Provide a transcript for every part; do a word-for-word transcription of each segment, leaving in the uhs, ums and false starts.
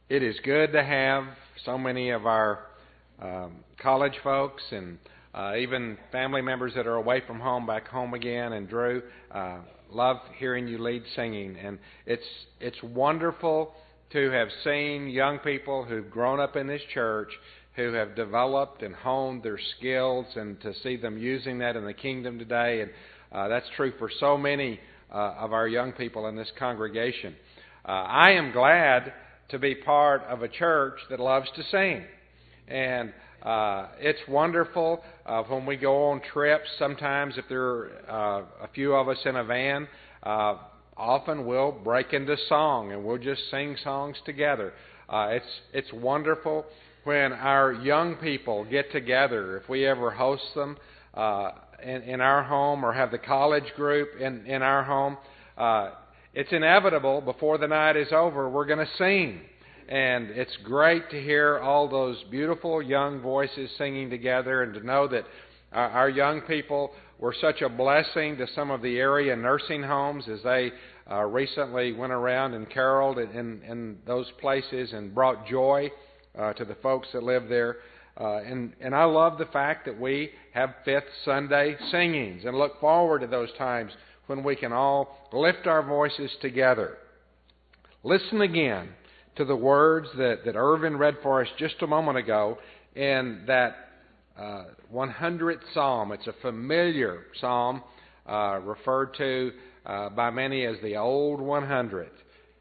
It is good to have so many of our um, college folks and uh, even family members that are away from home back home again. And Drew, uh, love hearing you lead singing. And it's it's wonderful to have seen young people who've grown up in this church who have developed and honed their skills, and to see them using that in the kingdom today. And uh, that's true for so many uh, of our young people in this congregation. Uh, I am glad to be part of a church that loves to sing. And uh, it's wonderful uh, when we go on trips. Sometimes if there are uh, a few of us in a van, uh, often we'll break into song and we'll just sing songs together. Uh, it's it's wonderful when our young people get together. If we ever host them uh, in, in our home, or have the college group in, in our home, uh, it's inevitable before the night is over, we're going to sing. And it's great to hear all those beautiful young voices singing together, and to know that our, our young people were such a blessing to some of the area nursing homes as they uh, recently went around and caroled in, in those places and brought joy uh, to the folks that live there. Uh, and, and I love the fact that we have Fifth Sunday singings, and look forward to those times when we can all lift our voices together. Listen again to the words that, that Irvin read for us just a moment ago in that uh, hundredth Psalm. It's a familiar psalm uh, referred to uh, by many as the Old one hundred.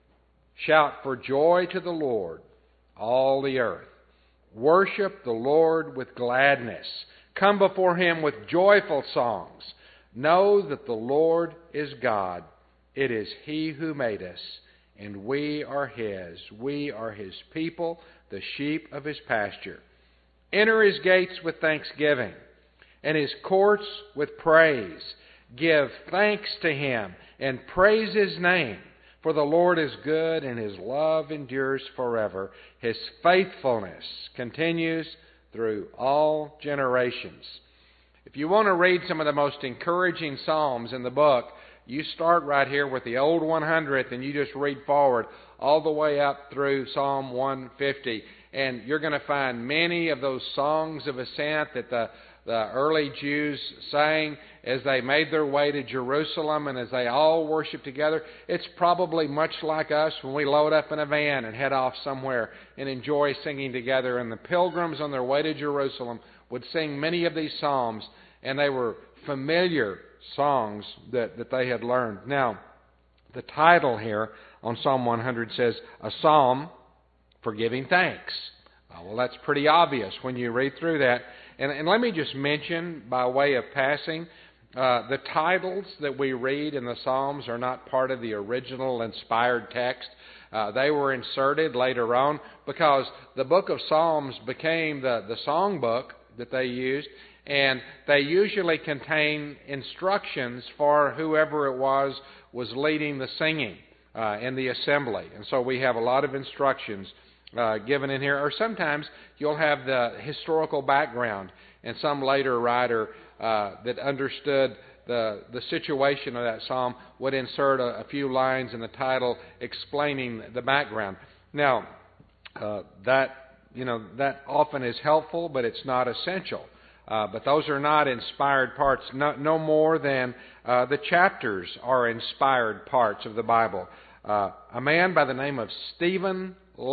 Shout for joy to the Lord, all the earth. Worship the Lord with gladness. Come before Him with joyful songs. Know that the Lord is God. It is He who made us, and we are His. We are His people, the sheep of His pasture. Enter His gates with thanksgiving, and His courts with praise. Give thanks to Him, and praise His name. For the Lord is good, and His love endures forever. His faithfulness continues through all generations. If you want to read some of the most encouraging psalms in the book, you start right here with the Old one hundredth, and you just read forward all the way up through Psalm one fifty. And you're going to find many of those songs of ascent that the, the early Jews sang as they made their way to Jerusalem and as they all worshiped together. It's probably much like us when we load up in a van and head off somewhere and enjoy singing together. And the pilgrims on their way to Jerusalem would sing many of these psalms, and they were familiar songs that, that they had learned. Now, the title here on Psalm one hundred says, A Psalm for Giving Thanks. Uh, well, that's pretty obvious when you read through that. And, and let me just mention, by way of passing, uh, the titles that we read in the Psalms are not part of the original inspired text. Uh, they were inserted later on because the book of Psalms became the, the song book that they used, and they usually contain instructions for whoever it was was leading the singing uh, in the assembly. And so we have a lot of instructions uh, given in here. Or sometimes you'll have the historical background, and some later writer uh, that understood the, the situation of that psalm would insert a, a few lines in the title explaining the background. Now, uh, that you know that often is helpful, but it's not essential. Uh, but those are not inspired parts, no, no more than uh, the chapters are inspired parts of the Bible. Uh, a man by the name of Stephen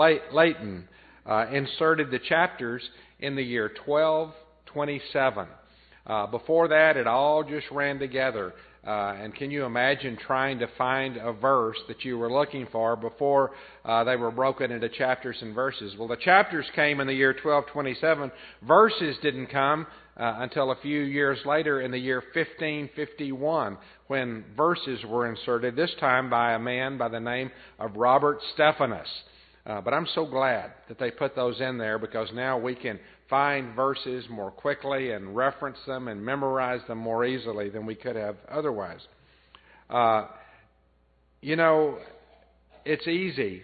Layton uh, inserted the chapters in the year twelve twenty-seven. Uh, before that, it all just ran together. Uh, and can you imagine trying to find a verse that you were looking for before uh, they were broken into chapters and verses? Well, the chapters came in the year twelve twenty-seven. Verses didn't come uh, until a few years later in the year fifteen fifty-one, when verses were inserted, this time by a man by the name of Robert Stephanus. Uh, but I'm so glad that they put those in there, because now we can find verses more quickly and reference them and memorize them more easily than we could have otherwise. Uh, you know, it's easy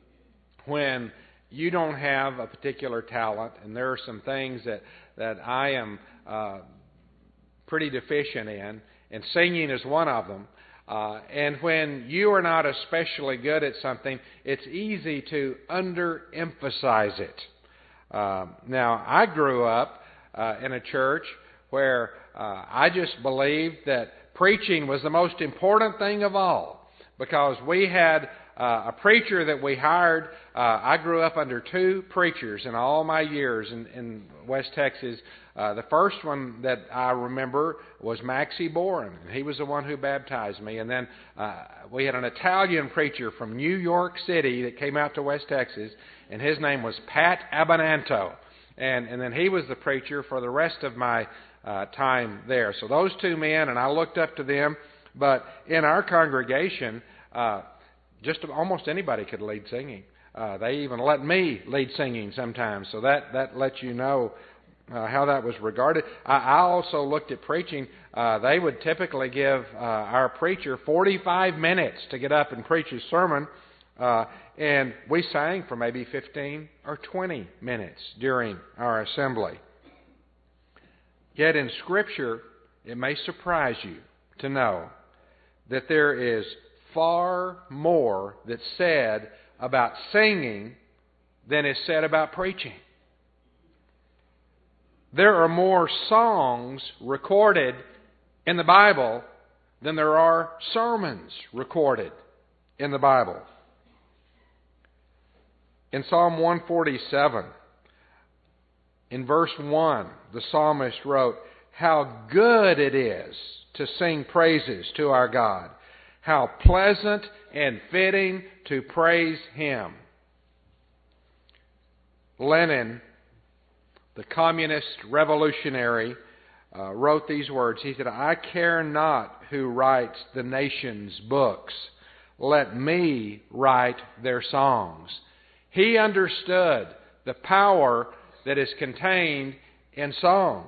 when you don't have a particular talent, and there are some things that, that I am uh, pretty deficient in, and singing is one of them. Uh, and when you are not especially good at something, it's easy to underemphasize it. Uh, now, I grew up uh, in a church where uh, I just believed that preaching was the most important thing of all, because we had uh, a preacher that we hired. Uh, I grew up under two preachers in all my years in, in West Texas. Uh, the first one that I remember was Maxie Boren. He was the one who baptized me. And then uh, we had an Italian preacher from New York City that came out to West Texas, and his name was Pat Abbonanto. And, and then he was the preacher for the rest of my uh, time there. So those two men, and I looked up to them. But in our congregation, uh, just almost anybody could lead singing. Uh, they even let me lead singing sometimes. So that, that lets you know Uh, how that was regarded. I, I also looked at preaching. Uh, they would typically give uh, our preacher forty-five minutes to get up and preach his sermon, uh, and we sang for maybe fifteen or twenty minutes during our assembly. Yet in Scripture, it may surprise you to know that there is far more that's said about singing than is said about preaching. There are more songs recorded in the Bible than there are sermons recorded in the Bible. In Psalm one forty-seven, in verse one, the psalmist wrote, "How good it is to sing praises to our God. How pleasant and fitting to praise Him." Lenin, the communist revolutionary, uh, wrote these words. He said, "I care not who writes the nation's books. Let me write their songs." He understood the power that is contained in song.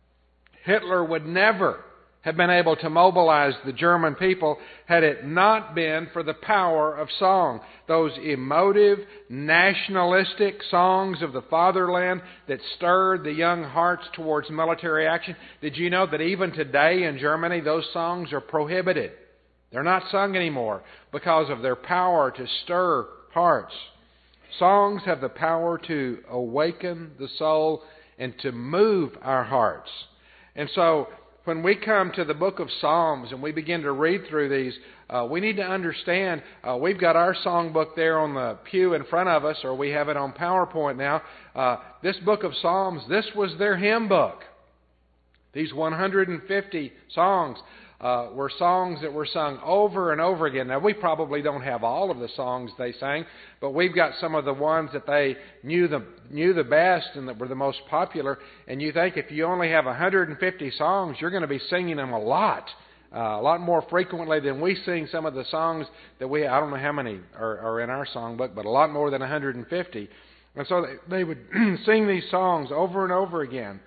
Hitler would never have been able to mobilize the German people had it not been for the power of song. Those emotive, nationalistic songs of the fatherland that stirred the young hearts towards military action. Did you know that even today in Germany, those songs are prohibited? They're not sung anymore because of their power to stir hearts. Songs have the power to awaken the soul and to move our hearts. And so, when we come to the book of Psalms and we begin to read through these, uh, we need to understand, uh, we've got our songbook there on the pew in front of us, or we have it on PowerPoint now. Uh, this book of Psalms, this was their hymn book. These one hundred fifty songs uh, were songs that were sung over and over again. Now, we probably don't have all of the songs they sang, but we've got some of the ones that they knew the knew the best and that were the most popular. And you think if you only have one hundred fifty songs, you're going to be singing them a lot, uh, a lot more frequently than we sing some of the songs that we, I don't know how many are, are in our songbook, but a lot more than one hundred fifty. And so they, they would sing these songs over and over again.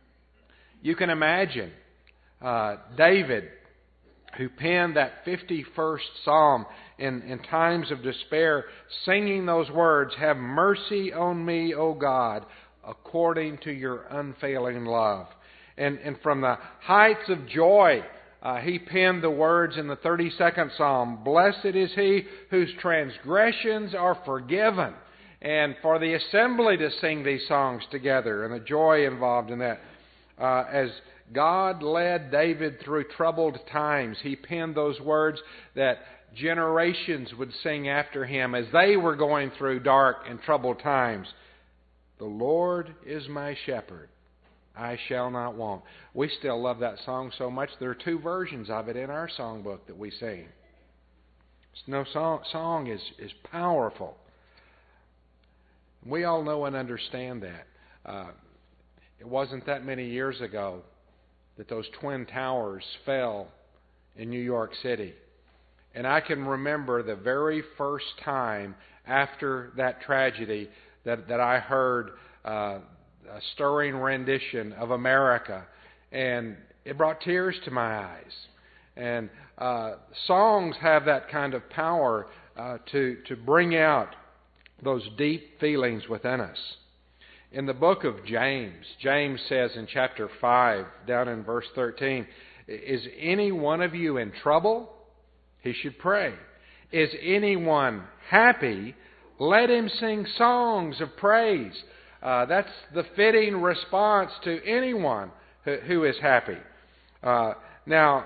You can imagine uh, David, who penned that fifty-first Psalm in, in times of despair, singing those words, "Have mercy on me, O God, according to your unfailing love." And, and from the heights of joy, uh, he penned the words in the thirty-second Psalm, "Blessed is he whose transgressions are forgiven." And for the assembly to sing these songs together and the joy involved in that. Uh, as God led David through troubled times, he penned those words that generations would sing after him as they were going through dark and troubled times. "The Lord is my shepherd, I shall not want." We still love that song so much. There are two versions of it in our songbook that we sing. No song, song is, is powerful. We all know and understand that. Uh, It wasn't that many years ago that those Twin Towers fell in New York City. And I can remember the very first time after that tragedy that, that I heard uh, a stirring rendition of America. And it brought tears to my eyes. And uh, songs have that kind of power uh, to, to bring out those deep feelings within us. In the book of James, James says in chapter five, down in verse thirteen, "Is any one of you in trouble? he should pray. Is anyone happy? Let him sing songs of praise. Uh, that's the fitting response to anyone who, who is happy. Uh, now,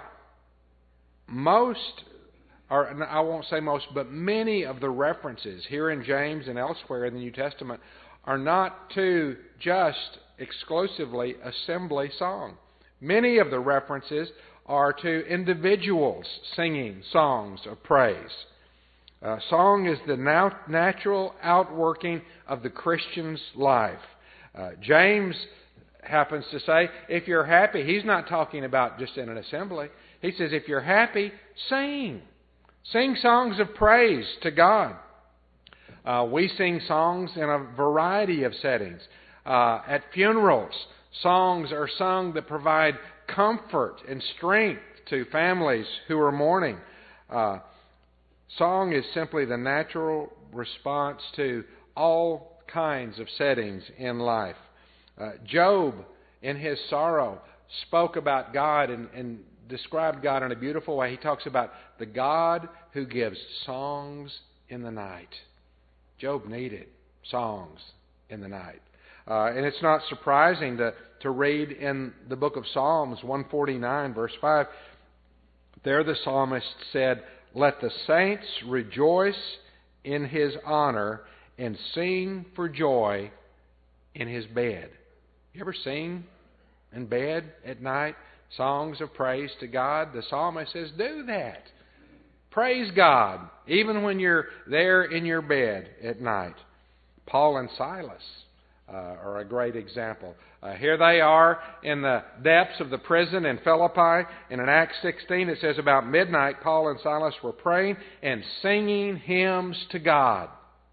most, or I won't say most, but many of the references here in James and elsewhere in the New Testament are not to just exclusively assembly song. Many of the references are to individuals singing songs of praise. Uh, song is the now natural outworking of the Christian's life. Uh, James happens to say, if you're happy, he's not talking about just in an assembly. He says, if you're happy, sing. Sing songs of praise to God. Uh, we sing songs in a variety of settings. Uh, at funerals, songs are sung that provide comfort and strength to families who are mourning. Uh, song is simply the natural response to all kinds of settings in life. Uh, Job, in his sorrow, spoke about God and, and described God in a beautiful way. He talks about the God who gives songs in the night. Job needed songs in the night. Uh, and it's not surprising to, to read in the book of Psalms, one forty-nine, verse five, there the psalmist said, let the saints rejoice in his honor and sing for joy in his bed. You ever sing in bed at night songs of praise to God? The psalmist says, do that. Praise God, even when you're there in your bed at night. Paul and Silas uh, are a great example. Uh, here they are in the depths of the prison in Philippi. And in Acts sixteen, it says about midnight, Paul and Silas were praying and singing hymns to God.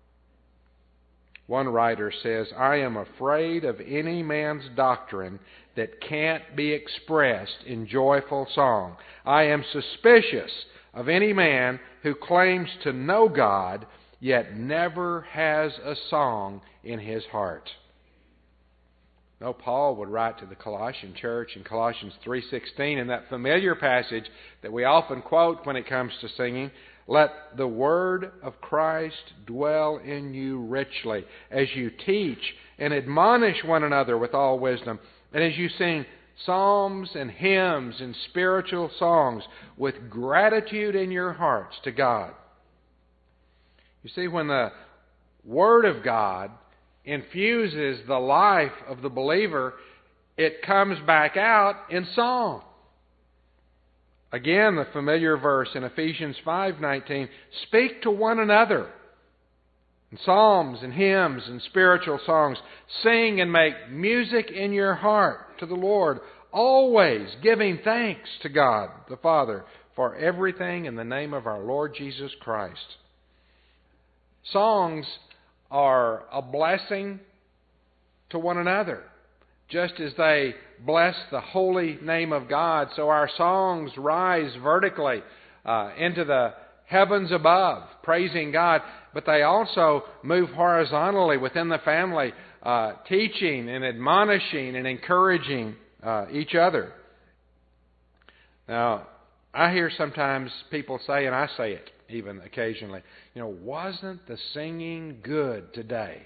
One writer says, I am afraid of any man's doctrine that can't be expressed in joyful song. I am suspicious of any man who claims to know God, yet never has a song in his heart. No, Paul would write to the Colossian church in Colossians three sixteen, in that familiar passage that we often quote when it comes to singing, let the word of Christ dwell in you richly, as you teach and admonish one another with all wisdom, and as you sing psalms and hymns and spiritual songs with gratitude in your hearts to God. You see, when the Word of God infuses the life of the believer, it comes back out in song. Again, the familiar verse in Ephesians five nineteen, speak to one another in psalms and hymns and spiritual songs. Sing and make music in your heart to the Lord, always giving thanks to God the Father for everything in the name of our Lord Jesus Christ. Songs are a blessing to one another. Just as they bless the holy name of God, so our songs rise vertically uh, into the heavens above, praising God, but they also move horizontally within the family, uh, teaching and admonishing and encouraging uh, each other. Now, I hear sometimes people say, and I say it even occasionally, you know, wasn't the singing good today?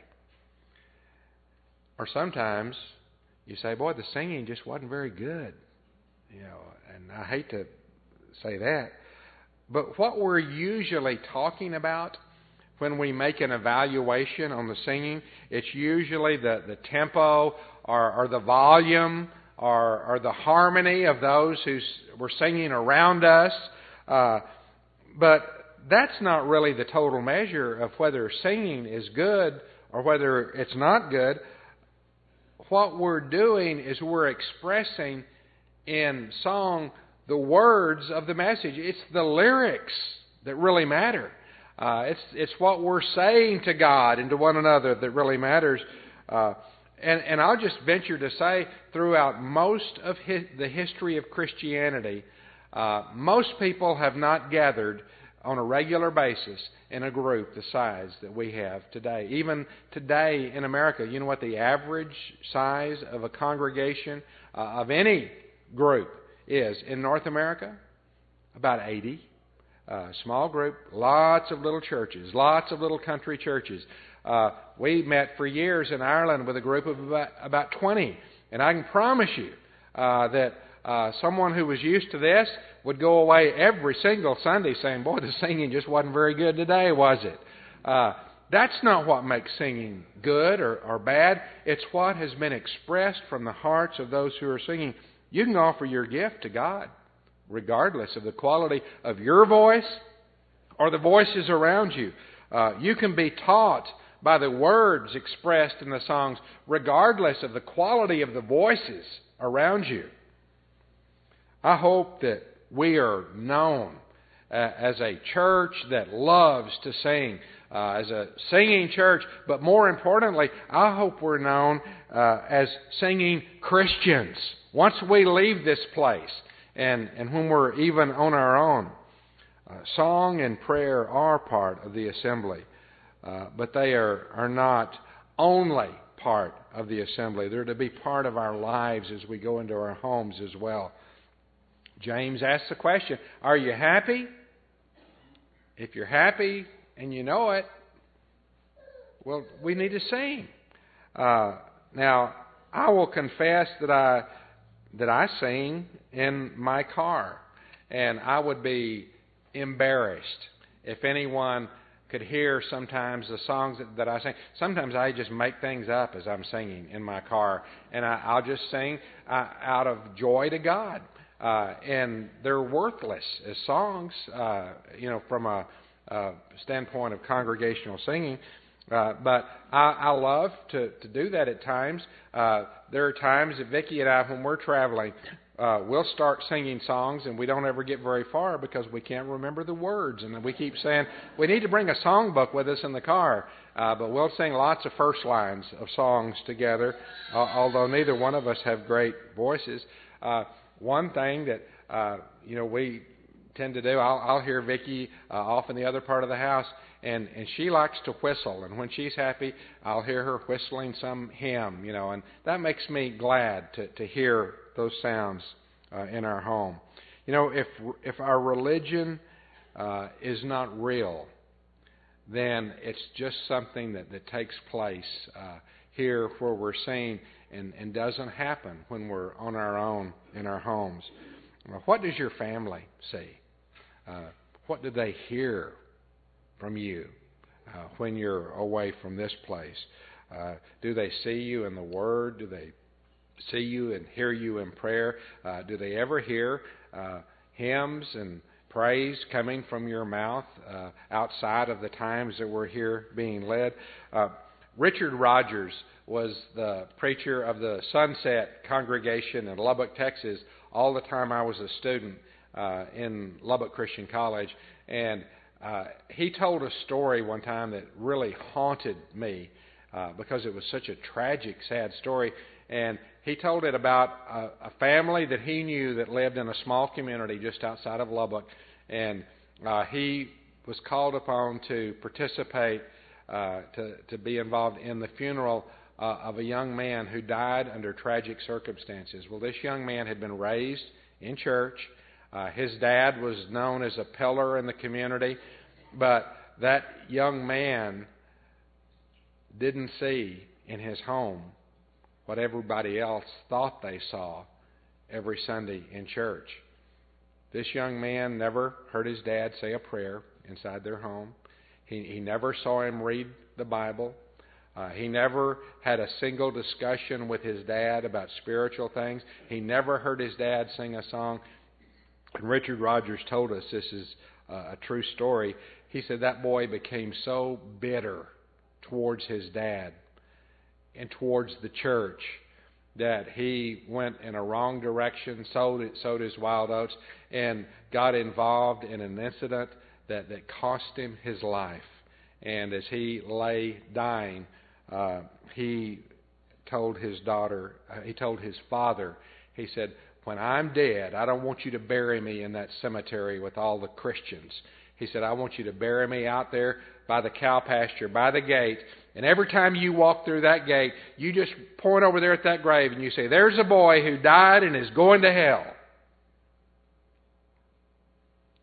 Or sometimes you say, boy, the singing just wasn't very good. You know, and I hate to say that. But what we're usually talking about when we make an evaluation on the singing, it's usually the, the tempo or, or the volume or, or the harmony of those who were singing around us. Uh, but that's not really the total measure of whether singing is good or whether it's not good. What we're doing is we're expressing in song the words of the message. It's the lyrics that really matter. Uh, it's it's what we're saying to God and to one another that really matters. Uh, and, and I'll just venture to say, throughout most of his, the history of Christianity, uh, most people have not gathered on a regular basis in a group the size that we have today. Even today in America, you know what the average size of a congregation uh, of any group is in North America? About eighty. Uh, uh, small group, lots of little churches, lots of little country churches. Uh, we met for years in Ireland with a group of about, about twenty. And I can promise you uh, that uh, someone who was used to this would go away every single Sunday saying, boy, the singing just wasn't very good today, was it? Uh, that's not what makes singing good or, or bad. It's what has been expressed from the hearts of those who are singing. You can offer your gift to God, regardless of the quality of your voice or the voices around you. Uh, you can be taught by the words expressed in the songs, regardless of the quality of the voices around you. I hope that we are known uh, as a church that loves to sing, uh, as a singing church, but more importantly, I hope we're known uh, as singing Christians. Once we leave this place, and, and when we're even on our own, uh, song and prayer are part of the assembly. Uh, but they are, are not only part of the assembly. They're to be part of our lives as we go into our homes as well. James asks the question, are you happy? If you're happy and you know it, well, we need to sing. Uh, now, I will confess that I that I sing in my car, and I would be embarrassed if anyone could hear sometimes the songs that, that I sing. Sometimes I just make things up as I'm singing in my car, and I, I'll just sing uh, out of joy to God. Uh, and they're worthless as songs, uh, you know, from a, a standpoint of congregational singing. Uh, but I, I love to, to do that at times. Uh, there are times that Vicki and I, when we're traveling, uh, we'll start singing songs and we don't ever get very far because we can't remember the words. And we keep saying, we need to bring a songbook with us in the car. Uh, but we'll sing lots of first lines of songs together, uh, although neither one of us have great voices. Uh, one thing that, uh, you know, we tend to do, I'll, I'll hear Vicki uh, off in the other part of the house, and, and she likes to whistle. And when she's happy, I'll hear her whistling some hymn, you know, and that makes me glad to, to hear those sounds uh, in our home. You know, if if our religion uh, is not real, then it's just something that, that takes place uh, here where we're seen and, and doesn't happen when we're on our own in our homes. Well, what does your family see? Uh, what do they hear from you uh, when you're away from this place? Uh, do they see you in the Word? Do they see you and hear you in prayer? Uh, do they ever hear uh, hymns and praise coming from your mouth uh, outside of the times that we're here being led? Uh, Richard Rogers was the preacher of the Sunset congregation in Lubbock, Texas, all the time I was a student uh, in Lubbock Christian College. And uh, he told a story one time that really haunted me uh, because it was such a tragic, sad story. And he told it about a, a family that he knew that lived in a small community just outside of Lubbock. And uh, he was called upon to participate, uh, to, to be involved in the funeral uh, of a young man who died under tragic circumstances. Well, this young man had been raised in church. Uh, his dad was known as a pillar in the community. But that young man didn't see in his home what everybody else thought they saw every Sunday in church. This young man never heard his dad say a prayer inside their home. He, he never saw him read the Bible. Uh, he never had a single discussion with his dad about spiritual things. He never heard his dad sing a song. And Richard Rogers told us, this is uh, a true story, he said that boy became so bitter towards his dad and towards the church that he went in a wrong direction, sowed, sowed his wild oats, and got involved in an incident that, that cost him his life. And as he lay dying, uh, he told his daughter, uh, he told his father, he said, when I'm dead, I don't want you to bury me in that cemetery with all the Christians. He said, I want you to bury me out there by the cow pasture, by the gate. And every time you walk through that gate, you just point over there at that grave and you say, there's a boy who died and is going to hell. And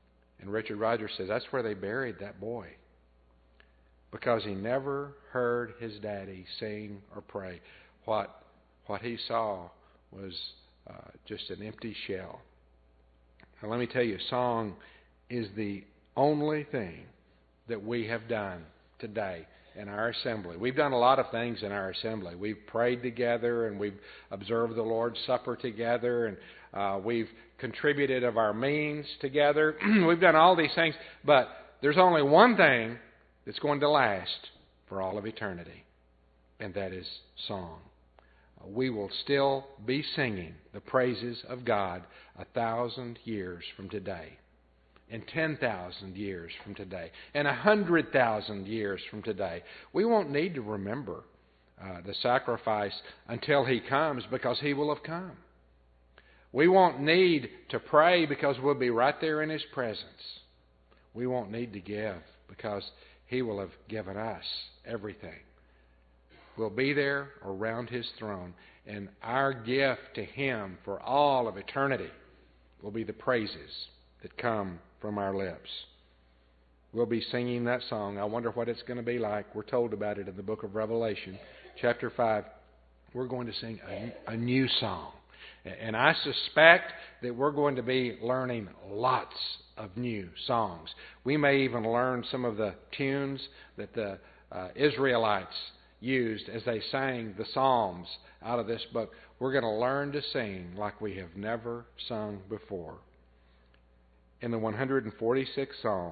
And Richard Rogers says that's where they buried that boy, because he never heard his daddy sing or pray. What what he saw was uh, just an empty shell. Now let me tell you, song is the only thing that we have done today in our assembly. We've done a lot of things in our assembly. We've prayed together, and we've observed the Lord's Supper together, and uh, we've contributed of our means together. We've done all these things, but there's only one thing that's going to last for all of eternity, and that is song. We will still be singing the praises of God a thousand years from today, and ten thousand years from today, and a hundred thousand years from today. We won't need to remember uh, the sacrifice until He comes, because He will have come. We won't need to pray, because we'll be right there in His presence. We won't need to give, because He will have given us everything. We'll be there around His throne, and our gift to Him for all of eternity will be the praises that come from our lips. We'll be singing that song. I wonder what it's going to be like. We're told about it in the book of Revelation, chapter five. We're going to sing a, a new song. And I suspect that we're going to be learning lots of new songs. We may even learn some of the tunes that the uh, Israelites used as they sang the Psalms out of this book. We're going to learn to sing like we have never sung before. In the one hundred forty-sixth Psalm,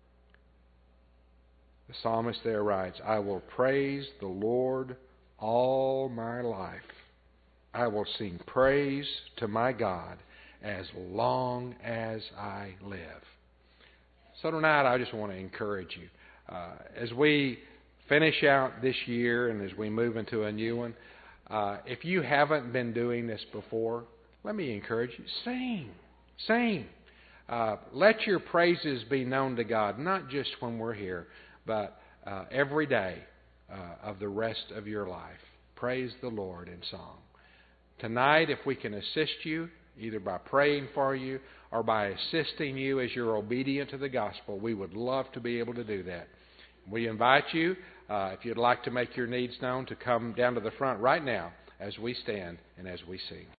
the psalmist there writes, I will praise the Lord all my life. I will sing praise to my God as long as I live. So tonight I just want to encourage you. Uh, as we finish out this year and as we move into a new one, uh, if you haven't been doing this before, let me encourage you. Sing. Sing. Uh, let your praises be known to God, not just when we're here, but uh, every day uh, of the rest of your life. Praise the Lord in song. Tonight, if we can assist you, either by praying for you or by assisting you as you're obedient to the gospel, we would love to be able to do that. We invite you, uh, if you'd like to make your needs known, to come down to the front right now as we stand and as we sing.